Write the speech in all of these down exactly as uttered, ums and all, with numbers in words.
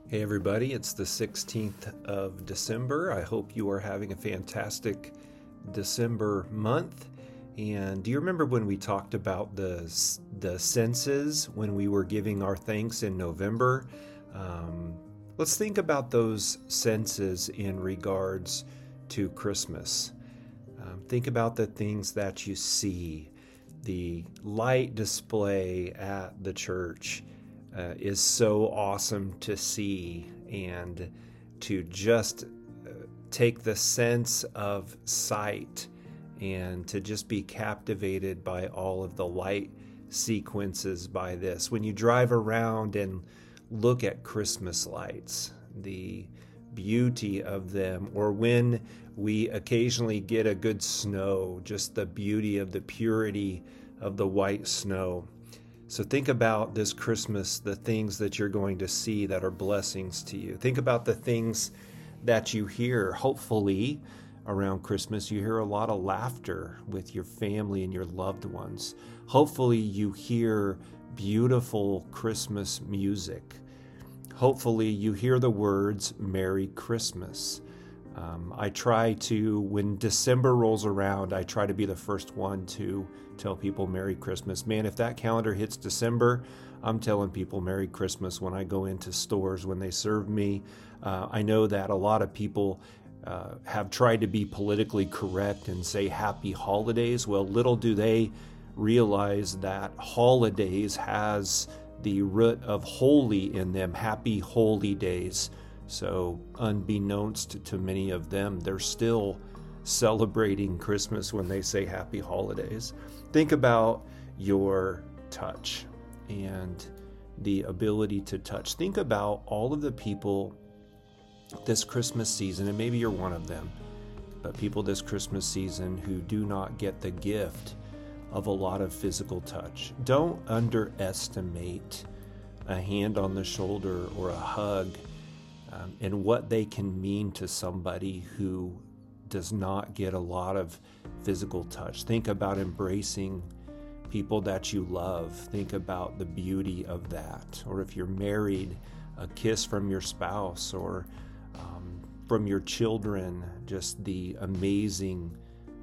Hey everybody, it's the sixteenth of December. I hope you are having a fantastic December month. And do you remember when we talked about the the senses when we were giving our thanks in November? Um, let's think about those senses in regards to Christmas. Um, think about the things that you see. The light display at the church Uh, is so awesome to see, and to just uh, take the sense of sight and to just be captivated by all of the light sequences by this. When you drive around and look at Christmas lights, the beauty of them, or when we occasionally get a good snow, just the beauty of the purity of the white snow. So think about this Christmas, the things that you're going to see that are blessings to you. Think about the things that you hear. Hopefully, around Christmas, you hear a lot of laughter with your family and your loved ones. Hopefully, you hear beautiful Christmas music. Hopefully, you hear the words, Merry Christmas. Um, I try to, when December rolls around, I try to be the first one to tell people Merry Christmas. Man, if that calendar hits December, I'm telling people Merry Christmas when I go into stores, when they serve me. Uh, I know that a lot of people uh, have tried to be politically correct and say Happy Holidays. Well, little do they realize that holidays has the root of holy in them. Happy Holy Days. So unbeknownst to many of them, they're still celebrating Christmas when they say Happy Holidays. Think about your touch and the ability to touch. Think about all of the people this Christmas season, and maybe you're one of them, but people this Christmas season who do not get the gift of a lot of physical touch. Don't underestimate a hand on the shoulder or a hug Um, and what they can mean to somebody who does not get a lot of physical touch. Think about embracing people that you love. Think about the beauty of that. Or if you're married, a kiss from your spouse, or um, from your children, just the amazing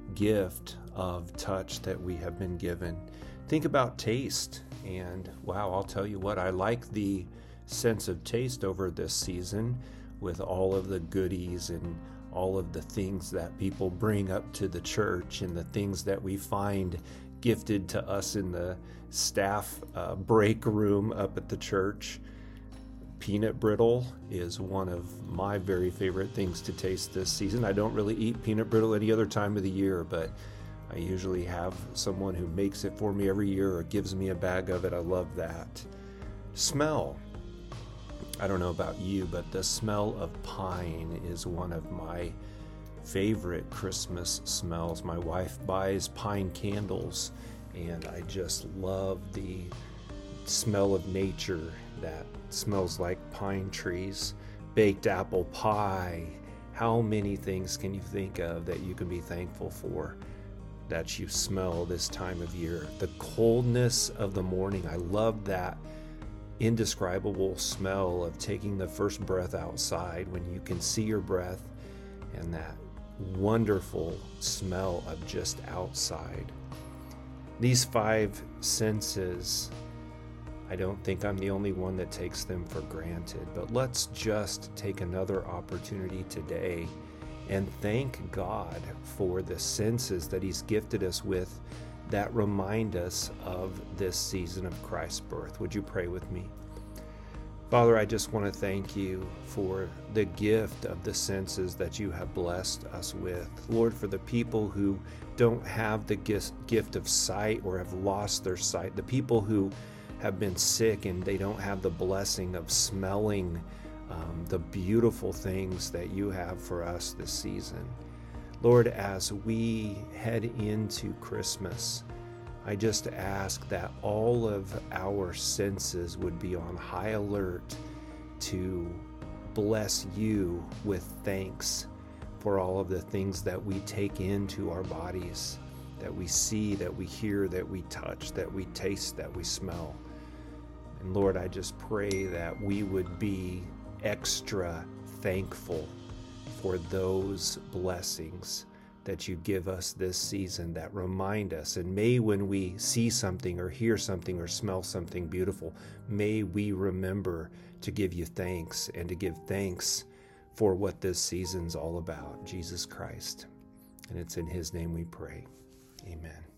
gift of touch that we have been given. Think about taste. And wow, I'll tell you what, I like the sense of taste over this season with all of the goodies and all of the things that people bring up to the church and the things that we find gifted to us in the staff uh, break room up at the church. Peanut brittle is one of my very favorite things to taste this season. I don't really eat peanut brittle any other time of the year, but I usually have someone who makes it for me every year or gives me a bag of it. I love that. Smell. I don't know about you, but the smell of pine is one of my favorite Christmas smells. My wife buys pine candles, and I just love the smell of nature that smells like pine trees. Baked apple pie. How many things can you think of that you can be thankful for that you smell this time of year? The coldness of the morning. I love that indescribable smell of taking the first breath outside when you can see your breath, and that wonderful smell of just outside. These five senses, I don't think I'm the only one that takes them for granted, but let's just take another opportunity today and thank God for the senses that He's gifted us with that remind us of this season of Christ's birth. Would you pray with me? Father, I just want to thank you for the gift of the senses that you have blessed us with. Lord, for the people who don't have the gift of sight or have lost their sight, the people who have been sick and they don't have the blessing of smelling um, the beautiful things that you have for us this season. Lord, as we head into Christmas, I just ask that all of our senses would be on high alert to bless you with thanks for all of the things that we take into our bodies, that we see, that we hear, that we touch, that we taste, that we smell. And Lord, I just pray that we would be extra thankful for those blessings that you give us this season that remind us. And may when we see something or hear something or smell something beautiful, may we remember to give you thanks and to give thanks for what this season's all about, Jesus Christ. And it's in his name we pray. Amen.